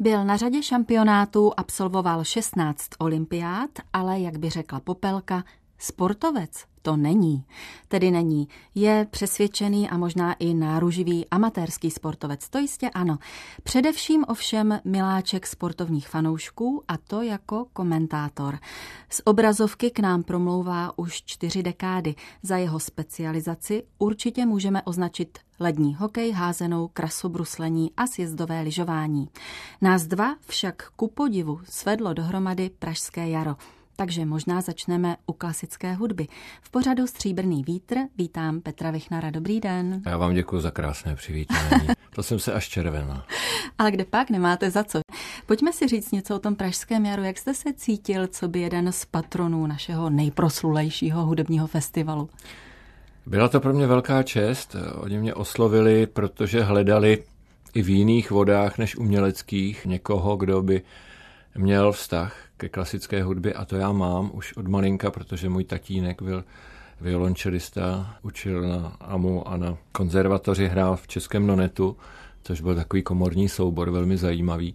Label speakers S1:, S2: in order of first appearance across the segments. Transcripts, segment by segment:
S1: Byl na řadě šampionátů, absolvoval 16 olympiád, ale jak by řekla Popelka, sportovec to není. Tedy není. Je přesvědčený a možná i náruživý amatérský sportovec. To jistě ano. Především ovšem miláček sportovních fanoušků, a to jako komentátor. Z obrazovky k nám promlouvá už 4 dekády. Za jeho specializaci určitě můžeme označit lední hokej, házenou, krasobruslení a sjezdové lyžování. Nás dva však ku podivu svedlo dohromady Pražské jaro. Takže možná začneme u klasické hudby. V pořadu Stříbrný vítr vítám Petra Vichnara. Dobrý den.
S2: Já vám děkuji za krásné přivítání. To jsem se až červenal.
S1: Ale kde pak, nemáte za co. Pojďme si říct něco o tom Pražském jaru. Jak jste se cítil, co by jeden z patronů našeho nejproslulejšího hudebního festivalu?
S2: Byla to pro mě velká čest. Oni mě oslovili, protože hledali i v jiných vodách než uměleckých někoho, kdo by měl vztah ke klasické hudbě, a to já mám už od malinka, protože můj tatínek byl violončelista, učil na AMU a na konzervatoři hrál v Českém Nonetu, což byl takový komorní soubor, velmi zajímavý.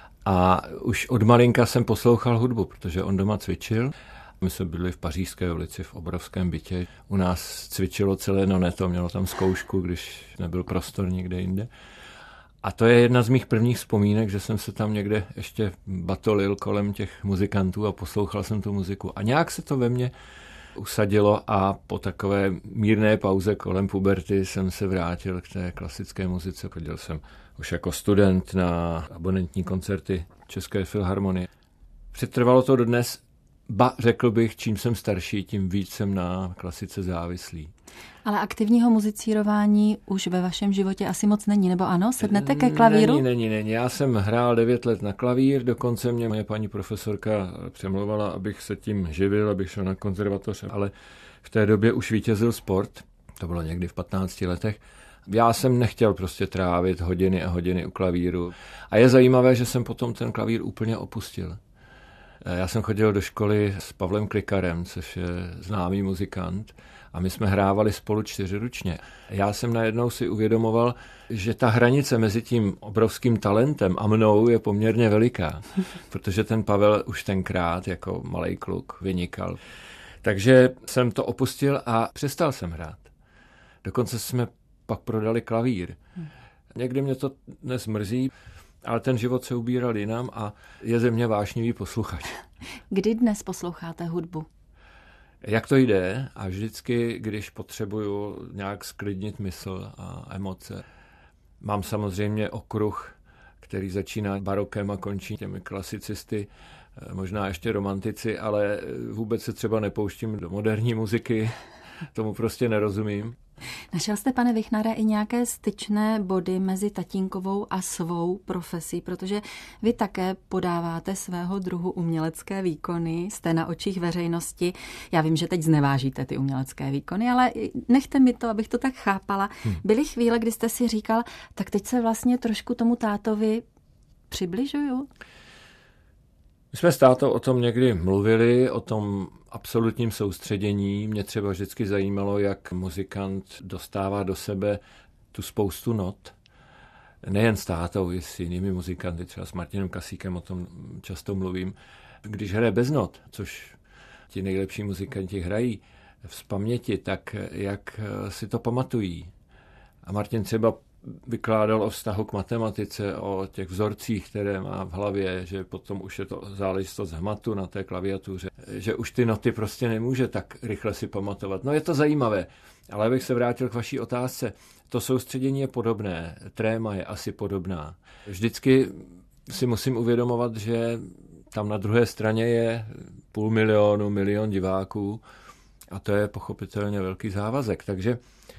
S2: A už od malinka jsem poslouchal hudbu, protože on doma cvičil. My jsme byli v Pařížské ulici v obrovském bytě. U nás cvičilo celé Noneto, mělo tam zkoušku, když nebyl prostor nikde jinde. A to je jedna z mých prvních vzpomínek, že jsem se tam někde ještě batolil kolem těch muzikantů a poslouchal jsem tu muziku. A nějak se to ve mně usadilo a po takové mírné pauze kolem puberty jsem se vrátil k té klasické muzice. Chodil jsem už jako student na abonentní koncerty České filharmonie. Přetrvalo to dodnes, ba řekl bych, čím jsem starší, tím víc jsem na klasice závislý.
S1: Ale aktivního muzicírování už ve vašem životě asi moc není, nebo ano? Sednete ke klavíru?
S2: Není. Já jsem hrál 9 let na klavír, dokonce mě moje paní profesorka přemlouvala, abych se tím živil, abych šel na konzervatoř, ale v té době už vítězil sport, to bylo někdy v 15 letech. Já jsem nechtěl prostě trávit hodiny a hodiny u klavíru. A je zajímavé, že jsem potom ten klavír úplně opustil. Já jsem chodil do školy s Pavlem Klikarem, což je známý muzikant, a my jsme hrávali spolu 4ručně. Já jsem najednou si uvědomoval, že ta hranice mezi tím obrovským talentem a mnou je poměrně veliká, protože ten Pavel už tenkrát jako malej kluk vynikal. Takže jsem to opustil a přestal jsem hrát. Dokonce jsme pak prodali klavír. Někdy mě to dnes mrzí, ale ten život se ubíral jinam a je ze mě vášnivý posluchač.
S1: Kdy dnes posloucháte hudbu?
S2: Jak to jde? A vždycky, když potřebuju nějak sklidnit mysl a emoce. Mám samozřejmě okruh, který začíná barokem a končí těmi klasicisty, možná ještě romantici, ale vůbec se třeba nepouštím do moderní muziky, tomu prostě nerozumím.
S1: Našel jste, pane Vichnare, i nějaké styčné body mezi tatínkovou a svou profesí, protože vy také podáváte svého druhu umělecké výkony, jste na očích veřejnosti. Já vím, že teď znevážíte ty umělecké výkony, ale nechte mi to, abych to tak chápala. Byly chvíle, kdy jste si říkal, tak teď se vlastně trošku tomu tátovi přibližuju?
S2: My jsme s tátou o tom někdy mluvili, o tom absolutním soustředění. Mě třeba vždycky zajímalo, jak muzikant dostává do sebe tu spoustu not. Nejen s tátou, i s jinými muzikanty, třeba s Martinem Kasíkem, o tom často mluvím. Když hraje bez not, což ti nejlepší muzikanti hrají z paměti, tak jak si to pamatují. A Martin třeba vykládal o vztahu k matematice, o těch vzorcích, které má v hlavě, že potom už je to záležitost hmatu na té klaviatuře, že už ty noty prostě nemůže tak rychle si pamatovat. No je to zajímavé, ale abych se vrátil k vaší otázce, to soustředění je podobné, tréma je asi podobná. Vždycky si musím uvědomovat, že tam na druhé straně je 500 000, 1 000 000 diváků a to je pochopitelně velký závazek, takže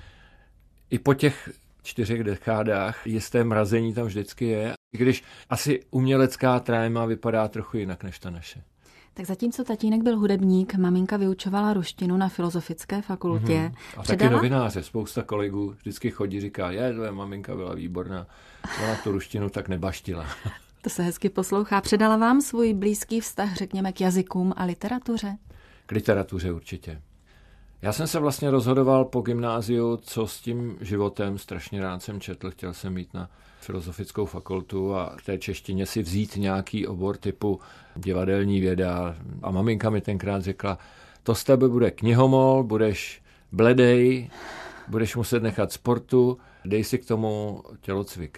S2: i po těch 4 dekádách jisté mrazení tam vždycky je, i když asi umělecká tréma vypadá trochu jinak než ta naše.
S1: Tak zatímco tatínek byl hudebník, maminka vyučovala ruštinu na Filozofické fakultě.
S2: A taky novináře, spousta kolegů vždycky chodí, říká, tvoje maminka byla výborná, ona tu ruštinu tak nebaštila.
S1: To se hezky poslouchá. Předala vám svůj blízký vztah, řekněme, k jazykům a literatuře?
S2: K literatuře určitě. Já jsem se vlastně rozhodoval po gymnáziu, co s tím životem, strašně rád jsem četl, chtěl jsem jít na filozofickou fakultu a k té češtině si vzít nějaký obor typu divadelní věda. A maminka mi tenkrát řekla, to z tebe bude knihomol, budeš bledej, budeš muset nechat sportu, dej si k tomu tělocvik.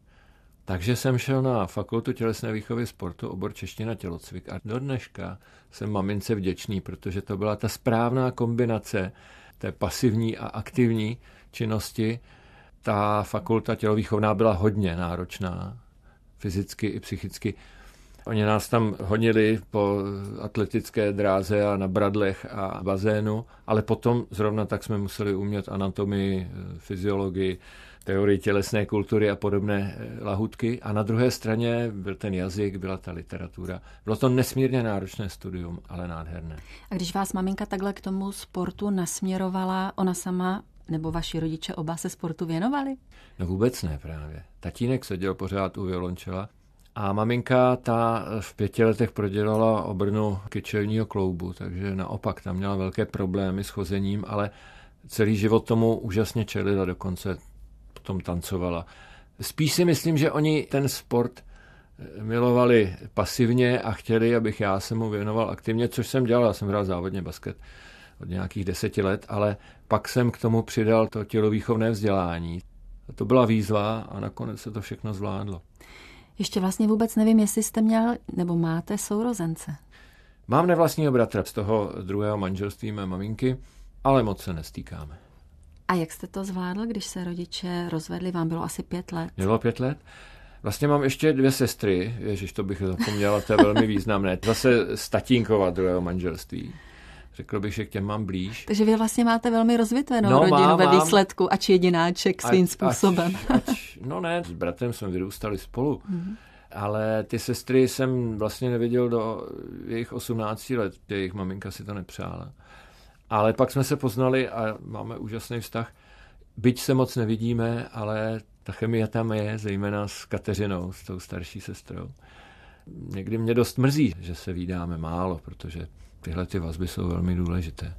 S2: Takže jsem šel na fakultu tělesné výchovy sportu, obor čeština tělocvik a do dneška jsem mamince vděčný, protože to byla ta správná kombinace té pasivní a aktivní činnosti. Ta fakulta tělovýchovná byla hodně náročná, fyzicky i psychicky. Oni nás tam honili po atletické dráze a na bradlech a bazénu, ale potom zrovna tak jsme museli umět anatomii, fyziologii, teorii tělesné kultury a podobné lahůdky. A na druhé straně byl ten jazyk, byla ta literatura. Bylo to nesmírně náročné studium, ale nádherné.
S1: A když vás maminka takhle k tomu sportu nasměrovala, ona sama nebo vaši rodiče oba se sportu věnovali?
S2: No vůbec ne právě. Tatínek seděl pořád u violončela a maminka ta v 5 letech prodělala obrnu kyčelního kloubu, takže naopak tam měla velké problémy s chozením, ale celý život tomu úžasně čelila, dokonce potom tancovala. Spíš si myslím, že oni ten sport milovali pasivně a chtěli, abych já se mu věnoval aktivně, což jsem dělal. Já jsem hrál závodně basket od nějakých 10 let, ale pak jsem k tomu přidal to tělovýchovné vzdělání. A to byla výzva a nakonec se to všechno zvládlo.
S1: Ještě vlastně vůbec nevím, jestli jste měl nebo máte sourozence.
S2: Mám nevlastního bratra z toho druhého manželství mé maminky, ale moc se nestýkáme.
S1: A jak jste to zvládl, když se rodiče rozvedli? Vám bylo asi 5 let.
S2: Bylo 5 let? Vlastně mám ještě 2 sestry, ježiš, to bych zapomněla, to je velmi významné. Zase z tatínkova druhého manželství. Řekl bych, že k těm mám blíž.
S1: Takže vy vlastně máte velmi rozvětvenou rodinu ve výsledku, ač jedináček svým způsobem.
S2: No ne, s bratrem jsme vyrůstali spolu, ale ty sestry jsem vlastně neviděl do jejich 18 let, jejich maminka si to nepřála. Ale pak jsme se poznali a máme úžasný vztah. Byť se moc nevidíme, ale ta chemie tam je, zejména s Kateřinou, s tou starší sestrou. Někdy mě dost mrzí, že se vídáme málo, protože tyhle ty vazby jsou velmi důležité.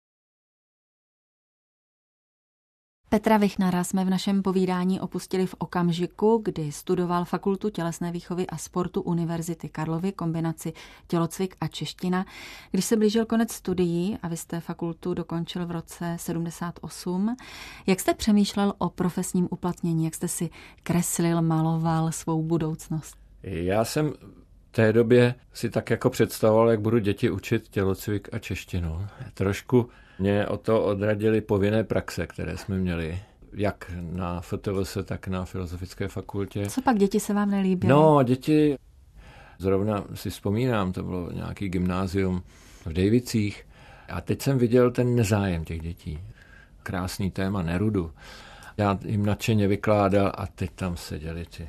S1: Petra Vichnara jsme v našem povídání opustili v okamžiku, kdy studoval Fakultu tělesné výchovy a sportu Univerzity Karlovy, kombinaci tělocvik a čeština. Když se blížil konec studií a vy jste fakultu dokončil v roce 78, jak jste přemýšlel o profesním uplatnění, jak jste si kreslil, maloval svou budoucnost?
S2: Já jsem v té době si tak jako představoval, jak budu děti učit tělocvik a češtinu. Trošku mě o to odradily povinné praxe, které jsme měli, jak na FTVS, tak na Filozofické fakultě.
S1: Co pak děti se vám nelíbily?
S2: No, děti, zrovna si vzpomínám, to bylo nějaký gymnázium v Dejvicích a teď jsem viděl ten nezájem těch dětí. Krásný téma Nerudu. Já jim nadšeně vykládal a teď tam seděli ty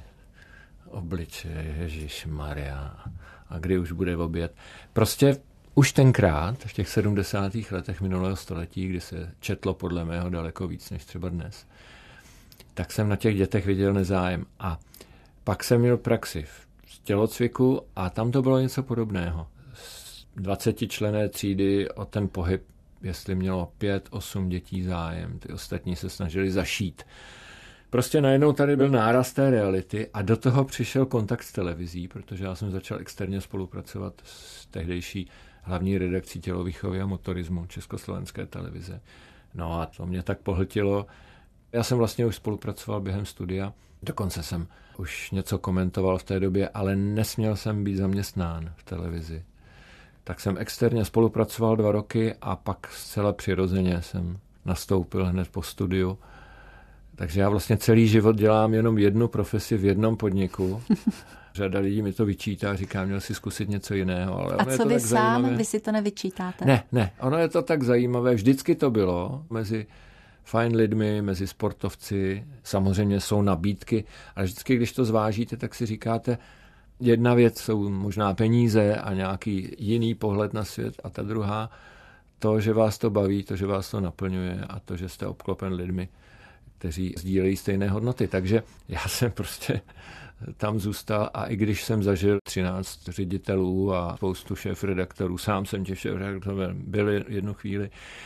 S2: obličeje, ježišmarja, a kdy už bude oběd. Prostě už tenkrát, v těch 70. letech minulého století, kdy se četlo podle mého daleko víc než třeba dnes, tak jsem na těch dětech viděl nezájem. A pak jsem měl praxi v tělocviku a tam to bylo něco podobného. Z 20členné třídy o ten pohyb, jestli mělo 5-8 dětí zájem, ty ostatní se snažili zašít. Prostě najednou tady byl náraz té reality a do toho přišel kontakt s televizí, protože já jsem začal externě spolupracovat s tehdejší hlavní redakcí tělovýchovy a motorismu Československé televize. No a to mě tak pohltilo. Já jsem vlastně už spolupracoval během studia, dokonce jsem už něco komentoval v té době, ale nesměl jsem být zaměstnán v televizi. Tak jsem externě spolupracoval 2 roky a pak zcela přirozeně jsem nastoupil hned po studiu. Takže já vlastně celý život dělám jenom jednu profesi v jednom podniku. Řada lidí mi to vyčítá, říká, měl si zkusit něco jiného. Ale
S1: a co vy sám, zajímavé. Vy si to nevyčítáte?
S2: Ne, ono je to tak zajímavé, vždycky to bylo mezi fajn lidmi, mezi sportovci, samozřejmě jsou nabídky, ale vždycky, když to zvážíte, tak si říkáte, jedna věc jsou možná peníze a nějaký jiný pohled na svět a ta druhá, to, že vás to baví, to, že vás to naplňuje a to, že jste obklopen lidmi, kteří sdílejí stejné hodnoty. Takže já jsem prostě tam zůstal a i když jsem zažil 13 ředitelů a spoustu šéfredaktorů, sám jsem těch šéfredaktorů byl jednu chvíli,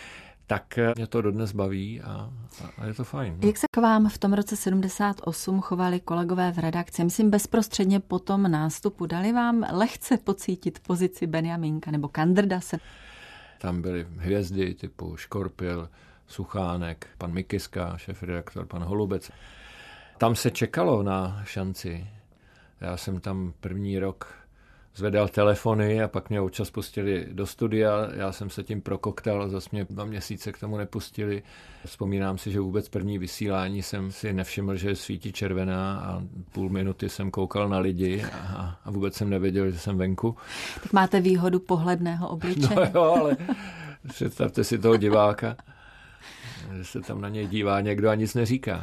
S2: tak mě to dodnes baví a je to fajn. No.
S1: Jak se k vám v tom roce 78 chovali kolegové v redakci? Myslím, bezprostředně po tom nástupu dali vám lehce pocítit pozici Benjamínka nebo Kandrdase?
S2: Tam byly hvězdy typu Škorpil, Suchánek, pan Mikiska, šéfredaktor, pan Holubec. Tam se čekalo na šanci. Já jsem tam první rok zvedal telefony a pak mě občas pustili do studia. Já jsem se tím prokoktal, zase mě 2 měsíce k tomu nepustili. Vzpomínám si, že vůbec první vysílání jsem si nevšiml, že svítí červená a půl minuty jsem koukal na lidi a vůbec jsem nevěděl, že jsem venku.
S1: Tak máte výhodu pohledného obličeje.
S2: No jo, ale představte si toho diváka, že se tam na něj dívá někdo a nic neříká.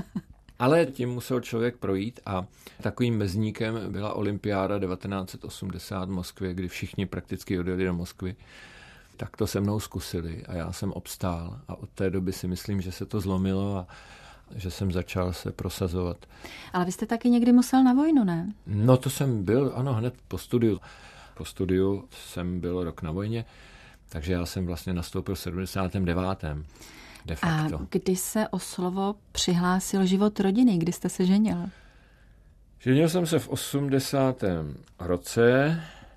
S2: Ale tím musel člověk projít a takovým mezníkem byla olympiáda 1980 v Moskvě, kdy všichni prakticky odjeli do Moskvy. Tak to se mnou zkusili a já jsem obstál a od té doby si myslím, že se to zlomilo a že jsem začal se prosazovat.
S1: Ale vy jste taky někdy musel na vojnu, ne?
S2: No to jsem byl, ano, hned po studiu. Po studiu jsem byl rok na vojně, takže já jsem vlastně nastoupil v 79. De facto.
S1: A kdy se o slovo přihlásil život rodiny? Kdy jste se ženil?
S2: Ženil jsem se v 80. roce.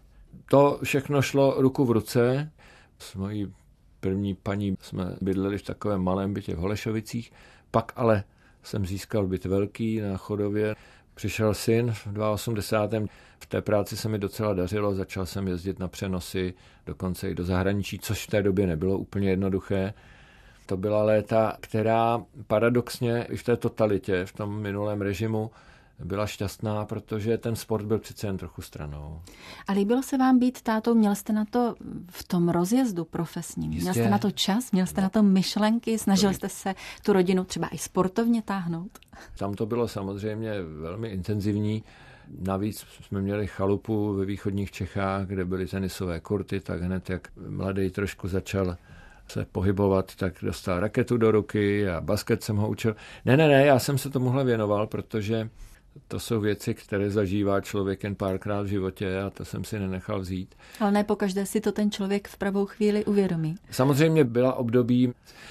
S2: To všechno šlo ruku v ruce. S mojí první paní jsme bydleli v takovém malém bytě v Holešovicích. Pak ale jsem získal byt velký na Chodově. Přišel syn v 82. V té práci se mi docela dařilo. Začal jsem jezdit na přenosy, dokonce i do zahraničí, což v té době nebylo úplně jednoduché. To byla léta, která paradoxně i v té totalitě, v tom minulém režimu, byla šťastná, protože ten sport byl přece jen trochu stranou.
S1: A líbilo se vám být tátou? Měl jste na to v tom rozjezdu profesním?
S2: Jistě.
S1: Měl jste na to čas? Měl jste na to myšlenky? Snažil jste se tu rodinu třeba i sportovně táhnout?
S2: Tam to bylo samozřejmě velmi intenzivní. Navíc jsme měli chalupu ve východních Čechách, kde byly tenisové kurty, tak hned jak mladý trošku začal se pohybovat, tak dostal raketu do ruky a basket jsem ho učil. Ne, já jsem se tomuhle věnoval, protože to jsou věci, které zažívá člověk jen párkrát v životě a to jsem si nenechal vzít.
S1: Ale ne pokaždé si to ten člověk v pravou chvíli uvědomí.
S2: Samozřejmě byla období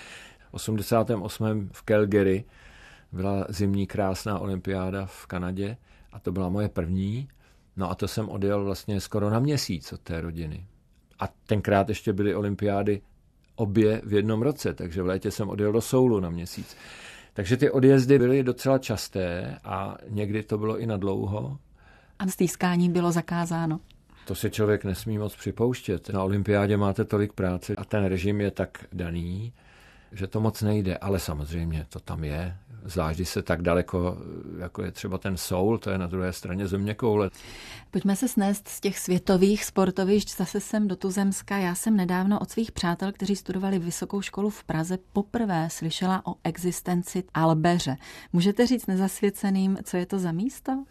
S2: 88. v Calgary, byla zimní krásná olympiáda v Kanadě a to byla moje první. No a to jsem odjel vlastně skoro na měsíc od té rodiny. A tenkrát ještě byly olympiády obě v jednom roce, takže v létě jsem odjel do Soulu na měsíc. Takže ty odjezdy byly docela časté a někdy to bylo i na dlouho.
S1: A stýskání bylo zakázáno.
S2: To si člověk nesmí moc připouštět. Na olympiádě máte tolik práce a ten režim je tak daný, že to moc nejde, ale samozřejmě to tam je. Zvlášť, když se tak daleko, jako je třeba ten Soul, to je na druhé straně zeměkoule.
S1: Pojďme se snést z těch světových sportovišť zase sem do Tuzemska. Já jsem nedávno od svých přátel, kteří studovali vysokou školu v Praze, poprvé slyšela o existenci Albeře. Můžete říct nezasvěceným, co je to za místo?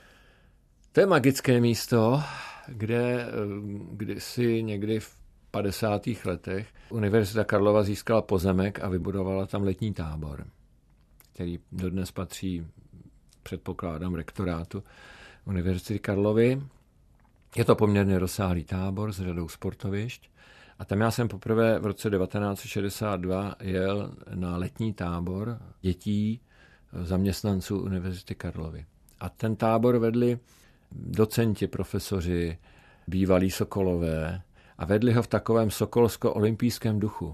S2: To je magické místo, kde kdysi někdy v 50. letech Univerzita Karlova získala pozemek a vybudovala tam letní tábor, který dodnes patří, předpokládám, rektorátu Univerzity Karlovy. Je to poměrně rozsáhlý tábor s řadou sportovišť a tam já jsem poprvé v roce 1962 jel na letní tábor dětí zaměstnanců Univerzity Karlovy. A ten tábor vedli docenti, profesoři, bývalí sokolové a vedli ho v takovém sokolsko-olympijském duchu.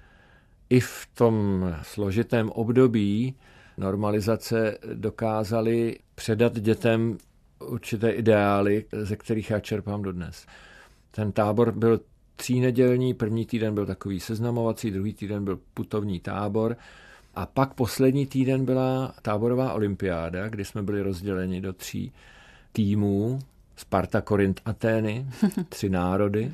S2: I v tom složitém období normalizace dokázali předat dětem určité ideály, ze kterých já čerpám dodnes. Ten tábor byl 3nedělní, první týden byl takový seznamovací, druhý týden byl putovní tábor a pak poslední týden byla táborová olympiáda, kdy jsme byli rozděleni do 3 týmů, Sparta, Korint, Atény, 3 národy.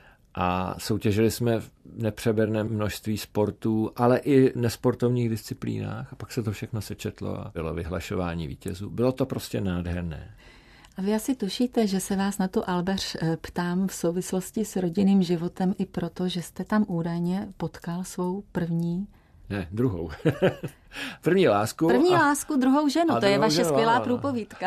S2: A soutěžili jsme v nepřeberném množství sportů, ale i nesportovních disciplínách. A pak se to všechno sečetlo a bylo vyhlašování vítězů. Bylo to prostě nádherné.
S1: A vy asi tušíte, že se vás na tu Albeř ptám v souvislosti s rodinným životem i proto, že jste tam údajně potkal svou
S2: druhou. První lásku.
S1: Lásku, druhou ženu. To je vaše skvělá průpovídka.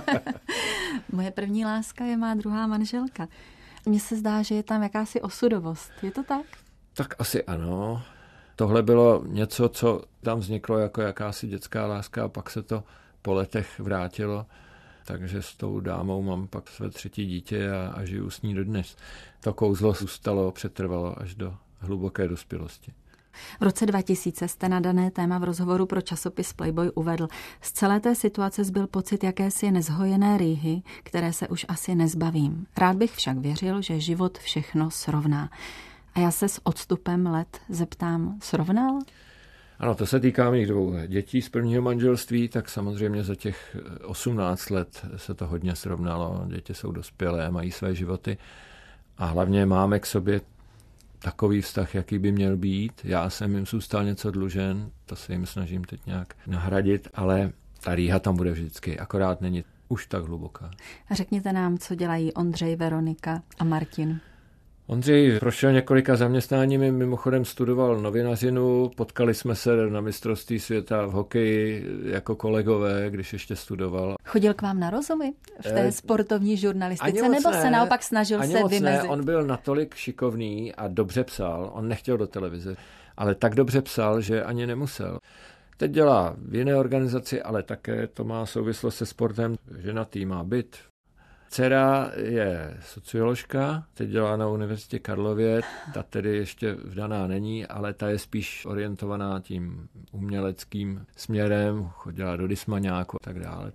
S1: Moje první láska je má druhá manželka. Mně se zdá, že je tam jakási osudovost. Je to tak?
S2: Tak asi ano. Tohle bylo něco, co tam vzniklo jako jakási dětská láska a pak se to po letech vrátilo. Takže s tou dámou mám pak své 3. dítě a žiju s ní dodnes. To kouzlo zůstalo, přetrvalo až do hluboké dospělosti.
S1: V roce 2000 jste na dané téma v rozhovoru pro časopis Playboy uvedl: z celé té situace zbyl pocit jakési nezhojené rýhy, které se už asi nezbavím. Rád bych však věřil, že život všechno srovná. A já se s odstupem let zeptám, srovnal?
S2: Ano, to se týká mých 2 dětí z prvního manželství, tak samozřejmě za těch 18 let se to hodně srovnalo. Děti jsou dospělé, mají své životy a hlavně máme k sobě takový vztah, jaký by měl být. Já jsem jim zůstal něco dlužen, to se jim snažím teď nějak nahradit, ale ta rýha tam bude vždycky, akorát není už tak hluboká.
S1: A řekněte nám, co dělají Ondřej, Veronika a Martin.
S2: Ondřej prošel několika zaměstnáními, mimochodem studoval novinařinu, potkali jsme se na mistrovství světa v hokeji jako kolegové, když ještě studoval.
S1: Chodil k vám na rozhovory v té sportovní žurnalistice, nebo se naopak snažil se vymezit?
S2: Ne, on byl natolik šikovný a dobře psal, on nechtěl do televize, ale tak dobře psal, že ani nemusel. Teď dělá v jiné organizaci, ale také to má souvislost se sportem, ženatý, má byt. Dcera je socioložka, teď dělá na Univerzitě Karlově, ta tedy ještě vdaná není, ale ta je spíš orientovaná tím uměleckým směrem, chodila do Dysmaňáku a tak dále.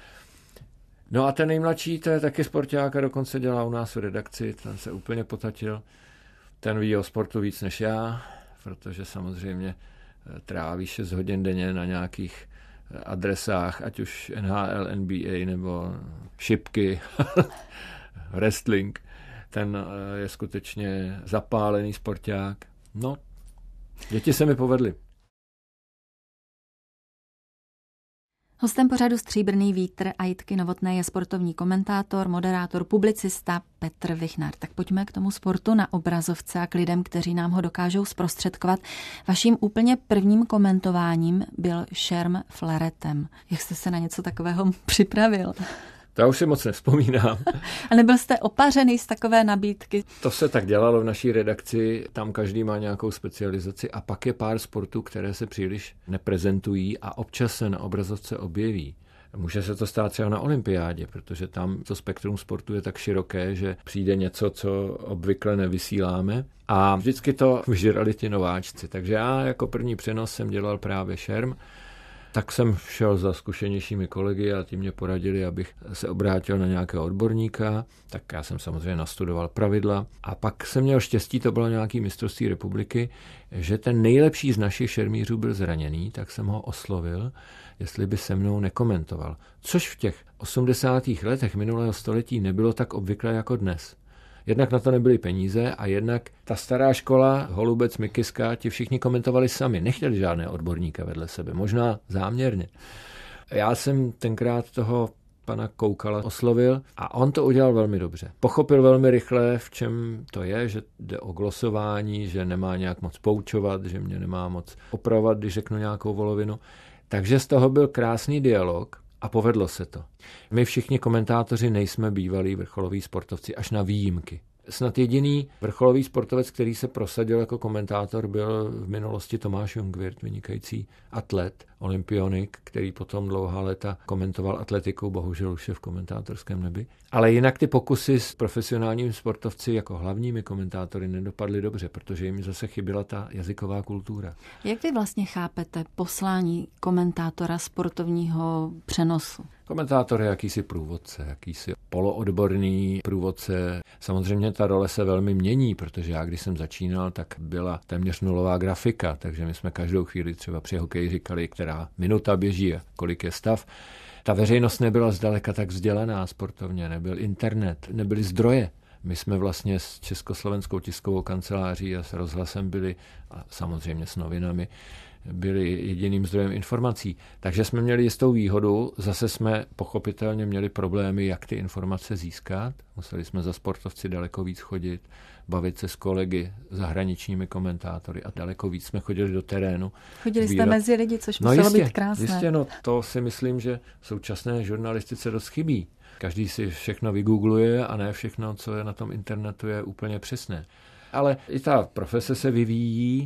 S2: No a ten nejmladší, to je taky sporták a dokonce dělá u nás v redakci, ten se úplně potatil. Ten ví o sportu víc než já, protože samozřejmě tráví 6 hodin denně na nějakých adresách, ať už NHL, NBA nebo šipky, wrestling. Ten je skutečně zapálený sporták. No, děti se mi povedly.
S1: Hostem pořadu Stříbrný vítr a Jitky Novotné je sportovní komentátor, moderátor, publicista Petr Vichnar. Tak pojďme k tomu sportu na obrazovce a k lidem, kteří nám ho dokážou zprostředkovat. Vaším úplně prvním komentováním byl šerm flaretem. Jak jste se na něco takového připravil?
S2: To já už si moc nevzpomínám.
S1: A nebyl jste opařený z takové nabídky?
S2: To se tak dělalo v naší redakci, tam každý má nějakou specializaci a pak je pár sportů, které se příliš neprezentují a občas se na obrazovce objeví. Může se to stát třeba na olympiádě, protože tam to spektrum sportu je tak široké, že přijde něco, co obvykle nevysíláme a vždycky to vyžrali ti nováčci. Takže já jako první přenos jsem dělal právě šerm. Tak jsem šel za zkušenějšími kolegy a ti mě poradili, abych se obrátil na nějakého odborníka. Tak já jsem samozřejmě nastudoval pravidla. A pak jsem měl štěstí, to bylo nějaký mistrovství republiky, že ten nejlepší z našich šermířů byl zraněný, tak jsem ho oslovil, jestli by se mnou nekomentoval. Což v těch 80. letech minulého století nebylo tak obvyklé jako dnes. Jednak na to nebyly peníze a jednak ta stará škola, Holubec, Mikiska, ti všichni komentovali sami, nechtěli žádné odborníka vedle sebe, možná záměrně. Já jsem tenkrát toho pana Koukala oslovil a on to udělal velmi dobře. Pochopil velmi rychle, v čem to je, že jde o glosování, že nemá nějak moc poučovat, že mě nemá moc opravovat, když řeknu nějakou volovinu. Takže z toho byl krásný dialog. A povedlo se to. My všichni komentátoři nejsme bývalí vrcholoví sportovci, až na výjimky. Snad jediný vrcholový sportovec, který se prosadil jako komentátor, byl v minulosti Tomáš Jungwirth, vynikající atlet, olympionik, který potom dlouhá léta komentoval atletiku, bohužel už je v komentátorském nebi. Ale jinak ty pokusy s profesionálními sportovci jako hlavními komentátory nedopadly dobře, protože jim zase chyběla ta jazyková kultura.
S1: Jak vy vlastně chápete poslání komentátora sportovního přenosu?
S2: Komentátor je jakýsi průvodce, jakýsi poloodborný průvodce. Samozřejmě ta role se velmi mění, protože já, když jsem začínal, tak byla téměř nulová grafika, takže my jsme každou chvíli třeba při hokeji říkali, která minuta běží a kolik je stav. Ta veřejnost nebyla zdaleka tak vzdělaná sportovně, nebyl internet, nebyly zdroje. My jsme vlastně s Československou tiskovou kanceláří a s rozhlasem byli, a samozřejmě s novinami, byli jediným zdrojem informací. Takže jsme měli jistou výhodu, zase jsme pochopitelně měli problémy, jak ty informace získat. Museli jsme za sportovci daleko víc chodit, bavit se s kolegy, zahraničními komentátory a daleko víc jsme chodili do terénu.
S1: Chodili jste mezi lidi, což muselo být krásné.
S2: Jistě, no to si myslím, že v současné žurnalistice dost chybí. Každý si všechno vygoogluje a ne všechno, co je na tom internetu, je úplně přesné. Ale i ta profese se vyvíjí.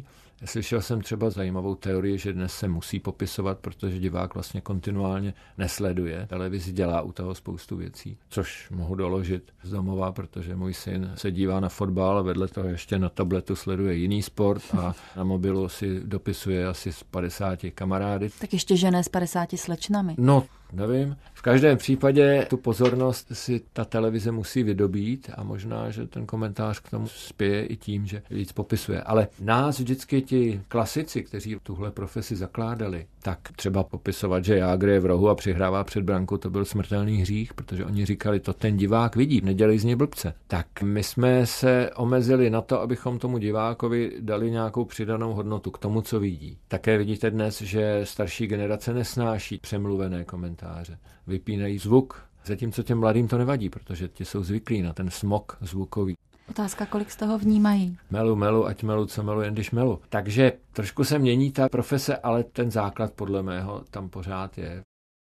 S2: Slyšel jsem třeba zajímavou teorii, že dnes se musí popisovat, protože divák vlastně kontinuálně nesleduje. Televizi dělá u toho spoustu věcí, což mohu doložit z domova, protože můj syn se dívá na fotbal a vedle toho ještě na tabletu sleduje jiný sport a na mobilu si dopisuje asi s 50 kamarády.
S1: Tak ještě žené s 50 slečnami.
S2: No, nevím. V každém případě tu pozornost si ta televize musí vydobít a možná, že ten komentář k tomu spěje i tím, že víc popisuje. Ale nás vždycky ti klasici, kteří tuhle profesi zakládali, tak třeba popisovat, že Jágr je v rohu a přihrává před branku, to byl smrtelný hřích, protože oni říkali, to ten divák vidí, nedělej z něj blbce. Tak my jsme se omezili na to, abychom tomu divákovi dali nějakou přidanou hodnotu k tomu, co vidí. Také vidíte dnes, že starší generace nesnáší přemluvené komentáře. Vypínají zvuk, zatímco těm mladým to nevadí, protože ti jsou zvyklí na ten smog zvukový.
S1: Otázka, kolik z toho vnímají.
S2: Melu, ať melu, co melu, jen když melu. Takže trošku se mění ta profese, ale ten základ podle mého tam pořád je.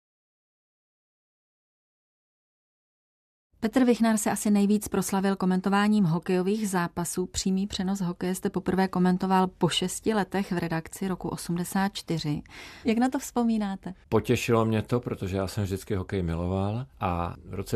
S1: Petr Vichnar se asi nejvíc proslavil komentováním hokejových zápasů. Přímý přenos hokeje jste poprvé komentoval po 6 letech v redakci roku 84. Jak na to vzpomínáte?
S2: Potěšilo mě to, protože já jsem vždycky hokej miloval a v roce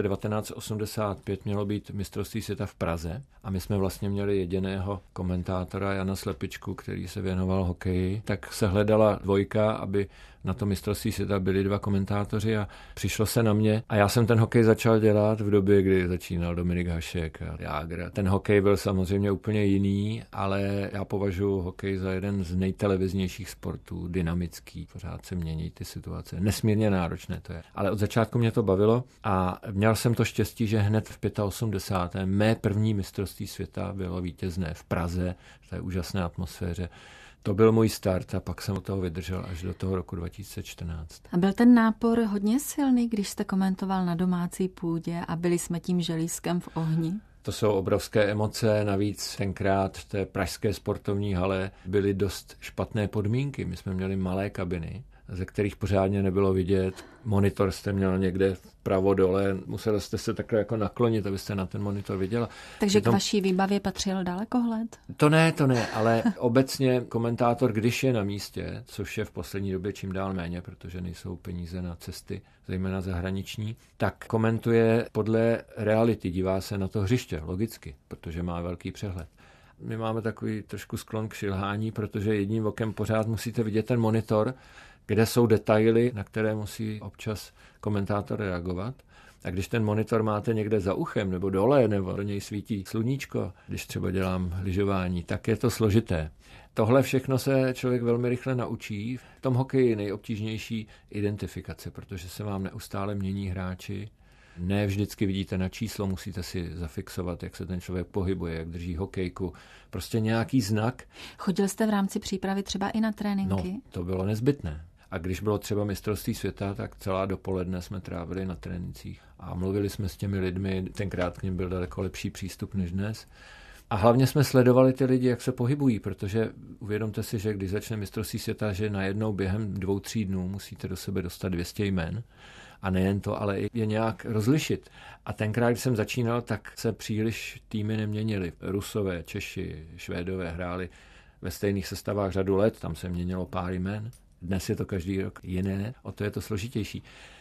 S2: 1985 mělo být mistrovství světa v Praze a my jsme vlastně měli jediného komentátora Jana Slepičku, který se věnoval hokeji. Tak se hledala dvojka, aby na to mistrovství světa byli 2 komentátoři a přišlo se na mě a já jsem ten hokej začal dělat v době, kdy začínal Dominik Hašek a Jágr. Ten hokej byl samozřejmě úplně jiný, ale já považuji hokej za jeden z nejteleviznějších sportů, dynamický, pořád se mění ty situace. Nesmírně náročné to je. Ale od začátku mě to bavilo a měl jsem to štěstí, že hned v 85. mé první mistrovství světa bylo vítězné v Praze, v té úžasné atmosféře. To byl můj start a pak jsem od toho vydržel až do toho roku 2014.
S1: A byl ten nápor hodně silný, když jste komentoval na domácí půdě a byli jsme tím želízkem v ohni?
S2: To jsou obrovské emoce, navíc tenkrát v té pražské sportovní hale byly dost špatné podmínky. My jsme měli malé kabiny, ze kterých pořádně nebylo vidět. Monitor jste měl někde vpravo dole, museli jste se takhle jako naklonit, abyste na ten monitor viděla.
S1: Takže k vaší výbavě patřil dalekohled?
S2: To ne, ale obecně komentátor, když je na místě, což je v poslední době čím dál méně, protože nejsou peníze na cesty, zejména zahraniční, tak komentuje podle reality, dívá se na to hřiště, logicky, protože má velký přehled. My máme takový trošku sklon k šilhání, protože jedním okem pořád musíte vidět ten monitor, kde jsou detaily, na které musí občas komentátor reagovat. A když ten monitor máte někde za uchem nebo dole, nebo do něj svítí sluníčko, když třeba dělám lyžování, tak je to složité. Tohle všechno se člověk velmi rychle naučí. V tom hokeji je nejobtížnější identifikace, protože se vám neustále mění hráči. Ne vždycky vidíte na číslo, musíte si zafixovat, jak se ten člověk pohybuje, jak drží hokejku. Prostě nějaký znak.
S1: Chodil jste v rámci přípravy třeba i na tréninky?
S2: No, to bylo nezbytné. A když bylo třeba mistrovství světa, tak celá dopoledne jsme trávili na trénincích a mluvili jsme s těmi lidmi. Tenkrát k nim byl daleko lepší přístup než dnes. A hlavně jsme sledovali ty lidi, jak se pohybují, protože uvědomte si, že když začne mistrovství světa, že najednou během 2-3 dnů musíte do sebe dostat 200 jmen. A nejen to, ale i je nějak rozlišit. A tenkrát, když jsem začínal, tak se příliš týmy neměnily. Rusové, Češi, Švédové hráli ve stejných sestavách řadu let, tam se měnilo pár jmen. Dnes je to každý rok jiné, o to je to složitější.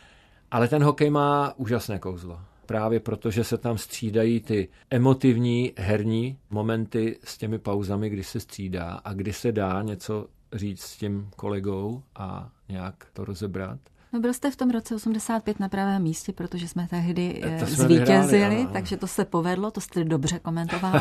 S2: Ale ten hokej má úžasné kouzlo. Právě protože se tam střídají ty emotivní herní momenty s těmi pauzami, kdy se střídá a kdy se dá něco říct s tím kolegou a nějak to rozebrat.
S1: No byl jste v tom roce 85 na pravém místě, protože jsme tehdy zvítězili, takže to se povedlo, to jste dobře komentoval.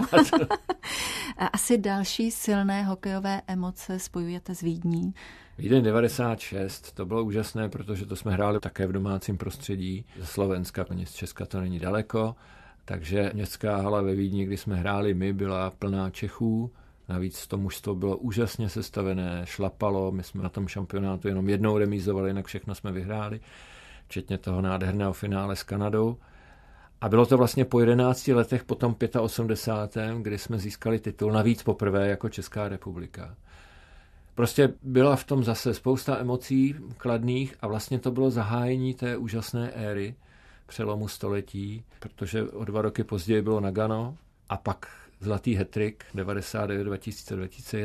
S1: Asi další silné hokejové emoce spojujete s Vídní.
S2: Vídeň 96, to bylo úžasné, protože to jsme hráli také v domácím prostředí. Ze Slovenska, ani z Česka to není daleko, takže městská hala ve Vídni, kdy jsme hráli my, byla plná Čechů. Navíc to mužstvo bylo úžasně sestavené, šlapalo, my jsme na tom šampionátu jenom jednou remízovali, jinak všechno jsme vyhráli, včetně toho nádherného finále s Kanadou. A bylo to vlastně po 11 letech, po tom 85., kdy jsme získali titul, navíc poprvé jako Česká republika. Prostě byla v tom zase spousta emocí kladných a vlastně to bylo zahájení té úžasné éry přelomu století, protože o 2 roky později bylo Nagano a pak zlatý hat-trick 99, 2000, 2001.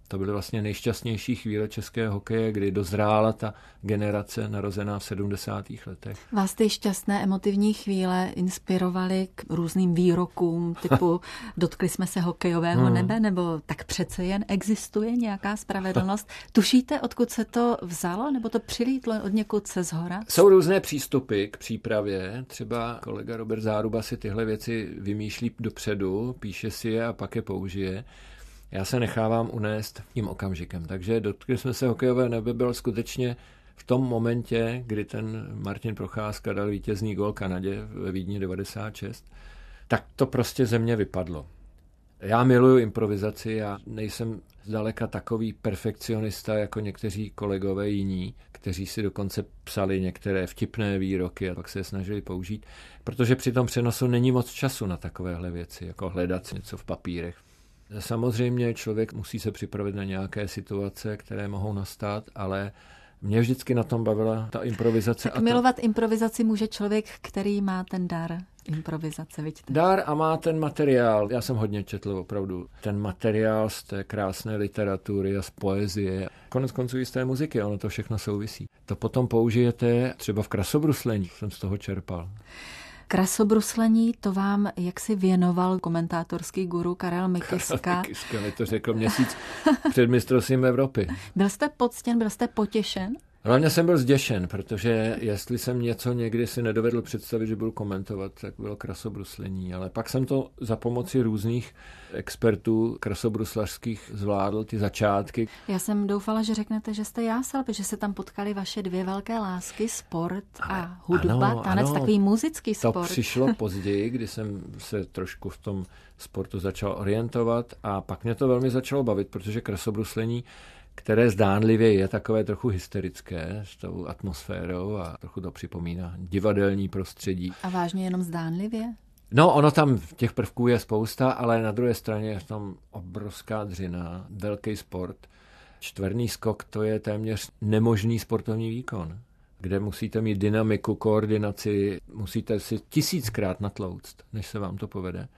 S2: To byly vlastně nejšťastnější chvíle českého hokeje, kdy dozrála ta generace narozená v 70. letech.
S1: Vás ty šťastné emotivní chvíle inspirovaly k různým výrokům typu dotkli jsme se hokejového nebe, nebo tak přece jen existuje nějaká spravedlnost. Tušíte, odkud se to vzalo, nebo to přilítlo od někud se zhora?
S2: Jsou různé přístupy k přípravě. Třeba kolega Robert Záruba si tyhle věci vymýšlí dopředu, píše si je a pak je použije. Já se nechávám unést tím okamžikem. Takže dotkli jsme se hokejové nebe byl skutečně v tom momentě, kdy ten Martin Procházka dal vítězný gól Kanadě ve Vídni 96, tak to prostě ze mě vypadlo. Já miluju improvizaci, já nejsem zdaleka takový perfekcionista jako někteří kolegové jiní, kteří si dokonce psali některé vtipné výroky a pak se je snažili použít, protože při tom přenosu není moc času na takovéhle věci, jako hledat něco v papírech. Samozřejmě člověk musí se připravit na nějaké situace, které mohou nastat, ale mě vždycky na tom bavila ta improvizace.
S1: Tak milovat improvizaci může člověk, který má ten dar improvizace, vidíte?
S2: Dar a má ten materiál. Já jsem hodně četl opravdu ten materiál z té krásné literatury a z poezie. Konec konců i z té muziky, ono to všechno souvisí. To potom použijete třeba v krasobruslení, jsem z toho čerpal.
S1: Krasobruslení, to vám jaksi věnoval komentátorský guru Karel Mikyska.
S2: Karel Mikyska mi to řekl měsíc před mistrovstvím Evropy.
S1: Byl jste poctěn, byl jste potěšen?
S2: Hlavně jsem byl zděšen, protože jestli jsem něco někdy si nedovedl představit, že budu komentovat, tak bylo krasobruslení. Ale pak jsem to za pomoci různých expertů krasobruslařských zvládl, ty začátky.
S1: Já jsem doufala, že řeknete, že jste jásal, protože se tam potkali vaše dvě velké lásky, sport a hudba,
S2: ano,
S1: tanec, takový muzický sport.
S2: To přišlo později, kdy jsem se trošku v tom sportu začal orientovat a pak mě to velmi začalo bavit, protože krasobruslení, které zdánlivě je takové trochu hysterické s tou atmosférou a trochu to připomíná divadelní prostředí.
S1: A vážně jenom zdánlivě?
S2: No, ono tam těch prvků je spousta, ale na druhé straně je tam obrovská dřina, velký sport. Čtverný skok, to je téměř nemožný sportovní výkon, kde musíte mít dynamiku, koordinaci, musíte si 1000krát natlouct, než se vám to povede.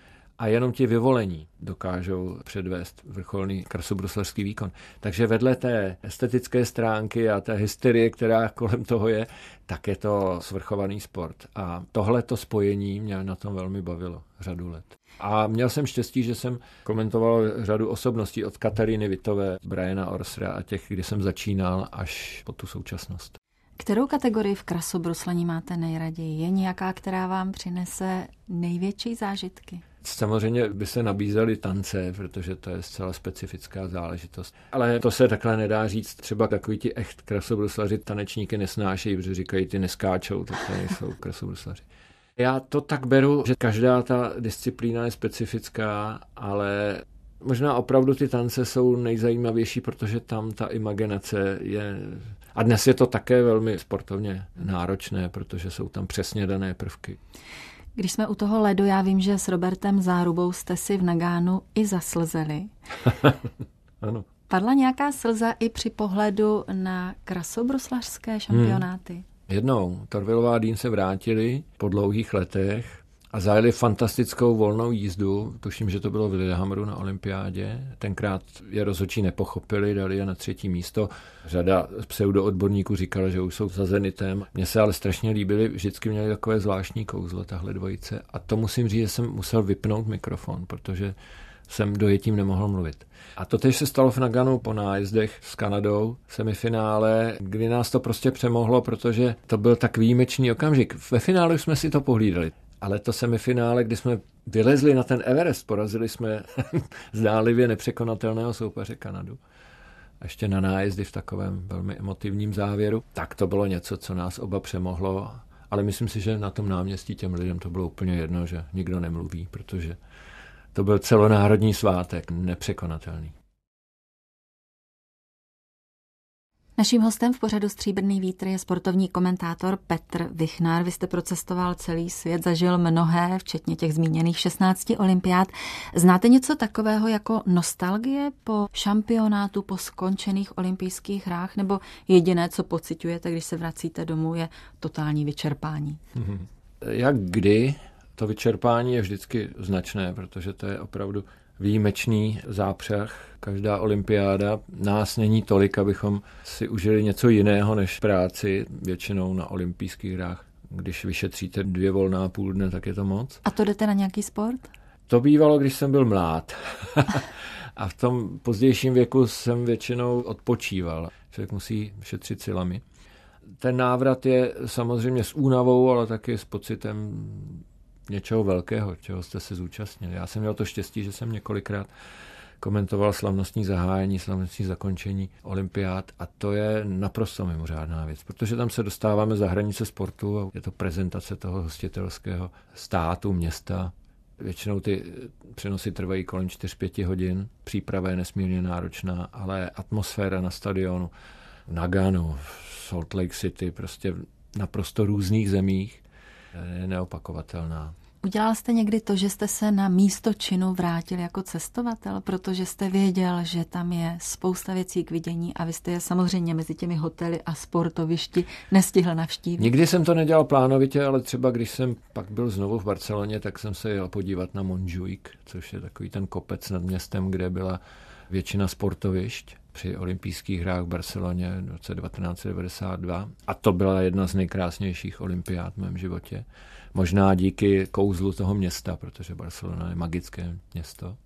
S2: A jenom ti vyvolení dokážou předvést vrcholný krasobruslařský výkon. Takže vedle té estetické stránky a té hysterie, která kolem toho je, tak je to svrchovaný sport. A tohleto spojení mě na tom velmi bavilo řadu let. A měl jsem štěstí, že jsem komentoval řadu osobností od Kataríny Wittové, Briana Orsera a těch, kdy jsem začínal, až po tu současnost.
S1: Kterou kategorii v krasobruslení máte nejraději? Je nějaká, která vám přinese největší zážitky?
S2: Samozřejmě by se nabízely tance, protože to je zcela specifická záležitost. Ale to se takhle nedá říct. Třeba takový ti echt krasobruslaři tanečníky nesnášejí, protože říkají, ty neskáčou, tak to nejsou krasobruslaři. Já to tak beru, že každá ta disciplína je specifická, ale možná opravdu ty tance jsou nejzajímavější, protože tam ta imaginace je... A dnes je to také velmi sportovně náročné, protože jsou tam přesně dané prvky.
S1: Když jsme u toho ledu, já vím, že s Robertem Zárubou jste si v Nagánu i zaslzeli.
S2: Ano.
S1: Padla nějaká slza i při pohledu na krasobruslařské šampionáty?
S2: Jednou Torvilová a Dýn se vrátili po dlouhých letech a zajeli fantastickou volnou jízdu. Tuším, že to bylo v Lillehammeru na olympiádě. Tenkrát je rozhodčí nepochopili, dali je na 3. místo. Řada pseudoodborníků říkala, že už jsou za Zenitem. Mně se ale strašně líbily, vždycky měli takové zvláštní kouzlo, tahle dvojice. A to musím říct, že jsem musel vypnout mikrofon, protože jsem dojetím nemohl mluvit. A to tež se stalo v Naganu po nájezdech s Kanadou v semifinále, kdy nás to prostě přemohlo, protože to byl tak výjimečný okamžik. Ve finále jsme si to pohlídali. Ale to semifinále, kdy jsme vylezli na ten Everest, porazili jsme zdánlivě nepřekonatelného soupeře Kanadu. A ještě na nájezdy v takovém velmi emotivním závěru. Tak to bylo něco, co nás oba přemohlo. Ale myslím si, že na tom náměstí těm lidem to bylo úplně jedno, že nikdo nemluví, protože to byl celonárodní svátek, nepřekonatelný.
S1: Naším hostem v pořadu Stříbrný vítr je sportovní komentátor Petr Vichnar. Vy jste procestoval celý svět, zažil mnohé, včetně těch zmíněných 16 olympiád. Znáte něco takového jako nostalgie po šampionátu, po skončených olympijských hrách, nebo jediné, co pociťujete, když se vracíte domů, je totální vyčerpání?
S2: Jak kdy? To vyčerpání je vždycky značné, protože to je opravdu výjimečný zápřah. Každá olympiáda, nás není tolik, abychom si užili něco jiného než práci, většinou na olympijských hrách. Když vyšetříte 2 volná půl dne, tak je to moc.
S1: A to jdete na nějaký sport?
S2: To bývalo, když jsem byl mlád. A v tom pozdějším věku jsem většinou odpočíval. Člověk musí šetřit silami. Ten návrat je samozřejmě s únavou, ale taky s pocitem něčeho velkého, čeho jste se zúčastnili. Já jsem měl to štěstí, že jsem několikrát komentoval slavnostní zahájení, slavnostní zakončení olympiád a to je naprosto mimořádná věc, protože tam se dostáváme za hranice sportu a je to prezentace toho hostitelského státu, města. Většinou ty přenosy trvají kolem 4-5 hodin, příprava je nesmírně náročná, ale atmosféra na stadionu, v Naganu, v Salt Lake City, prostě v naprosto různých zemích je neopakovatelná.
S1: Udělal jste někdy to, že jste se na místo činu vrátil jako cestovatel, protože jste věděl, že tam je spousta věcí k vidění a vy jste je samozřejmě mezi těmi hotely a sportovišti nestihl navštívit?
S2: Nikdy jsem to nedělal plánovitě, ale třeba když jsem pak byl znovu v Barceloně, tak jsem se jel podívat na Montjuic, což je takový ten kopec nad městem, kde byla většina sportovišť při olympijských hrách v Barceloně v roce 1992. A to byla jedna z nejkrásnějších olympiád v mém životě. Možná díky kouzlu toho města, protože Barcelona je magické město.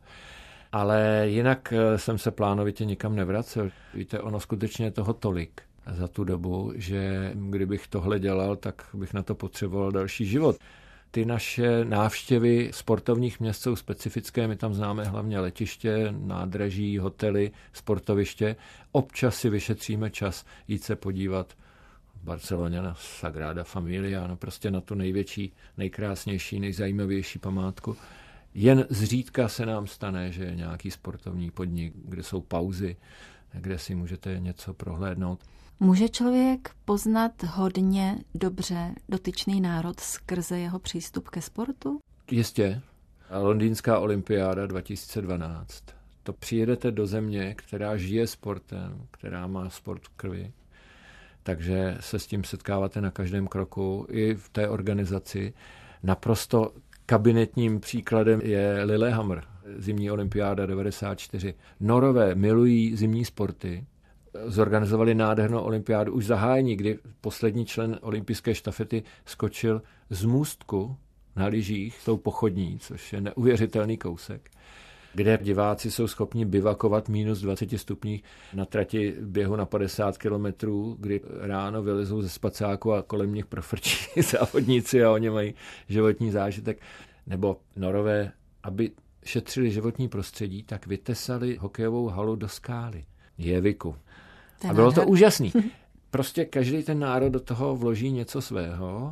S2: Ale jinak jsem se plánovitě nikam nevracel. Víte, ono skutečně je toho tolik za tu dobu, že kdybych tohle dělal, tak bych na to potřeboval další život. Ty naše návštěvy sportovních měst jsou specifické, my tam známe hlavně letiště, nádraží, hotely, sportoviště. Občas si vyšetříme čas jít se podívat v Barceloně na Sagrada Familia, no prostě na tu největší, nejkrásnější, nejzajímavější památku. Jen zřídka se nám stane, že je nějaký sportovní podnik, kde jsou pauzy, kde si můžete něco prohlédnout.
S1: Může člověk poznat hodně dobře dotyčný národ skrze jeho přístup ke sportu?
S2: Jistě. Londýnská olympiáda 2012. To přijedete do země, která žije sportem, která má sport v krvi, takže se s tím setkáváte na každém kroku i v té organizaci. Naprosto kabinetním příkladem je Lillehammer, zimní olympiáda 94. Norové milují zimní sporty, zorganizovali nádhernou olympiádu už zahájení, kdy poslední člen olympijské štafety skočil z můstku na lyžích s tou pochodní, což je neuvěřitelný kousek, kde diváci jsou schopni bivakovat minus 20 stupních na trati běhu na 50 kilometrů, kdy ráno vylezou ze spacáku a kolem nich profrčí závodníci a oni mají životní zážitek. Nebo Norové, aby šetřili životní prostředí, tak vytesali hokejovou halu do skály, Jeviku. A bylo to úžasný. Prostě každý ten národ do toho vloží něco svého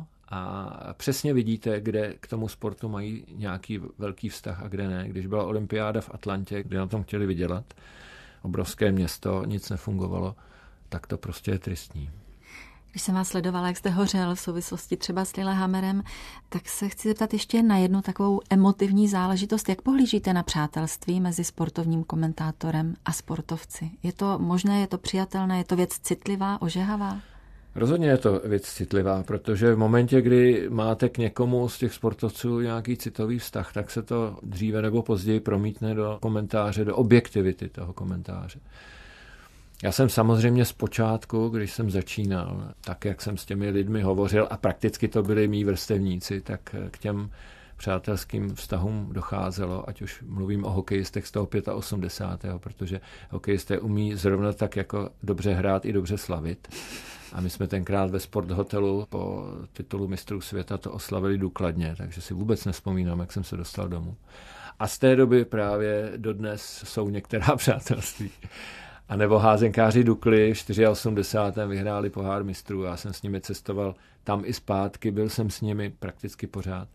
S2: a přesně vidíte, kde k tomu sportu mají nějaký velký vztah a kde ne. Když byla olympiáda v Atlantě, kde na tom chtěli vydělat, obrovské město, nic nefungovalo, tak to prostě je tristní.
S1: Když jsem vás sledovala, jak jste hořel v souvislosti třeba s Lillehammerem, tak se chci zeptat ještě na jednu takovou emotivní záležitost. Jak pohlížíte na přátelství mezi sportovním komentátorem a sportovci? Je to možné, je to přijatelné, je to věc citlivá, ožehavá?
S2: Rozhodně je to věc citlivá, protože v momentě, kdy máte k někomu z těch sportovců nějaký citový vztah, tak se to dříve nebo později promítne do komentáře, do objektivity toho komentáře. Já jsem samozřejmě zpočátku, když jsem začínal, tak jak jsem s těmi lidmi hovořil a prakticky to byli mý vrstevníci, tak k těm přátelským vztahům docházelo, ať už mluvím o hokejistech z toho 85., protože hokejisté umí zrovna tak jako dobře hrát i dobře slavit. A my jsme tenkrát ve sporthotelu po titulu mistrů světa to oslavili důkladně, takže si vůbec nevzpomínám, jak jsem se dostal domů. A z té doby právě dodnes jsou některá přátelství. A nebo házenkáři Dukly v 84. vyhráli pohár mistrů. Já jsem s nimi cestoval tam i zpátky, byl jsem s nimi prakticky pořád.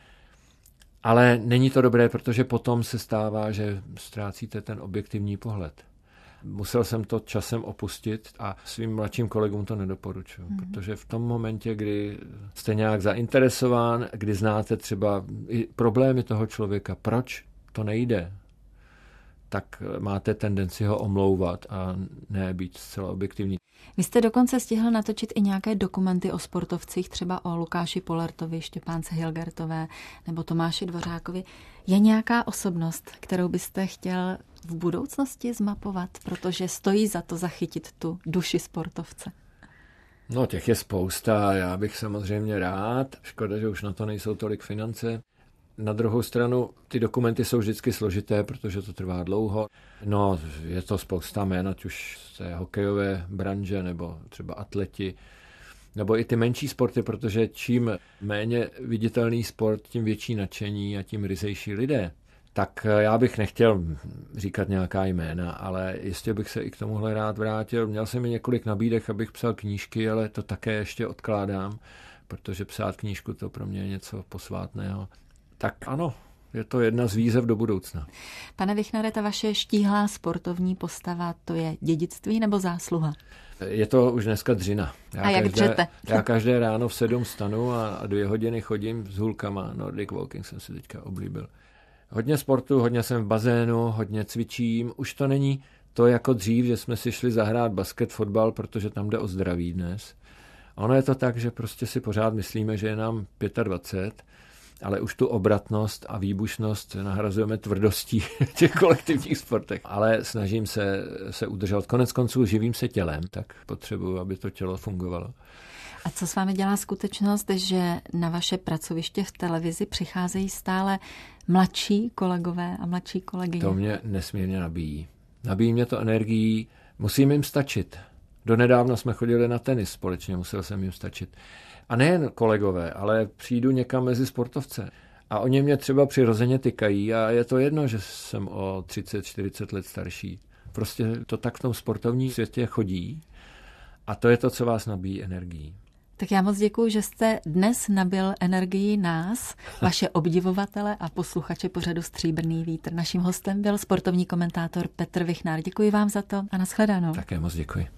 S2: Ale není to dobré, protože potom se stává, že ztrácíte ten objektivní pohled. Musel jsem to časem opustit a svým mladším kolegům to nedoporučuji, protože v tom momentě, kdy jste nějak zainteresován, kdy znáte třeba i problémy toho člověka, proč to nejde, tak máte tendenci ho omlouvat a ne být zcela objektivní.
S1: Vy jste dokonce stihl natočit i nějaké dokumenty o sportovcích, třeba o Lukáši Polertovi, Štěpánce Hilgertové nebo Tomáši Dvořákovi. Je nějaká osobnost, kterou byste chtěl v budoucnosti zmapovat, protože stojí za to zachytit tu duši sportovce?
S2: No, těch je spousta, já bych samozřejmě rád. Škoda, že už na to nejsou tolik finance. Na druhou stranu, ty dokumenty jsou vždycky složité, protože to trvá dlouho. No, je to spousta jmen, ať už z té hokejové branže, nebo třeba atleti, nebo i ty menší sporty, protože čím méně viditelný sport, tím větší nadšení a tím ryzejší lidé. Tak já bych nechtěl říkat nějaká jména, ale jistě bych se i k tomuhle rád vrátil. Měl jsem i několik nabídek, abych psal knížky, ale to také ještě odkládám, protože psát knížku to pro mě je něco posvátného. Tak ano, je to jedna z výzev do budoucna.
S1: Pane Vichnere, ta vaše štíhlá sportovní postava, to je dědictví nebo zásluha?
S2: Je to už dneska dřina. Já každé ráno v 7 vstanu a 2 hodiny chodím s hůlkama. Nordic walking jsem si teďka oblíbil. Hodně sportu, hodně jsem v bazénu, hodně cvičím. Už to není to jako dřív, že jsme si šli zahrát basket, fotbal, protože tam jde o zdraví dnes. Ono je to tak, že prostě si pořád myslíme, že je nám 25, ale už tu obratnost a výbušnost nahrazujeme tvrdostí v těch kolektivních sportech. Ale snažím se udržovat. Konec konců živím se tělem, tak potřebuji, aby to tělo fungovalo.
S1: A co s vámi dělá skutečnost, že na vaše pracoviště v televizi přicházejí stále mladší kolegové a mladší kolegyně?
S2: To mě nesmírně nabíjí. Nabíjí mě to energií, musím jim stačit. Donedávna jsme chodili na tenis společně, musel jsem jim stačit. A nejen kolegové, ale přijdu někam mezi sportovce. A oni mě třeba přirozeně tykají a je to jedno, že jsem o 30-40 let starší. Prostě to tak v tom sportovním světě chodí a to je to, co vás nabíjí energií.
S1: Tak já moc děkuju, že jste dnes nabil energii nás, vaše obdivovatele a posluchače pořadu Stříbrný vítr. Naším hostem byl sportovní komentátor Petr Vichnár. Děkuji vám za to a nashledanou.
S2: Také moc děkuji.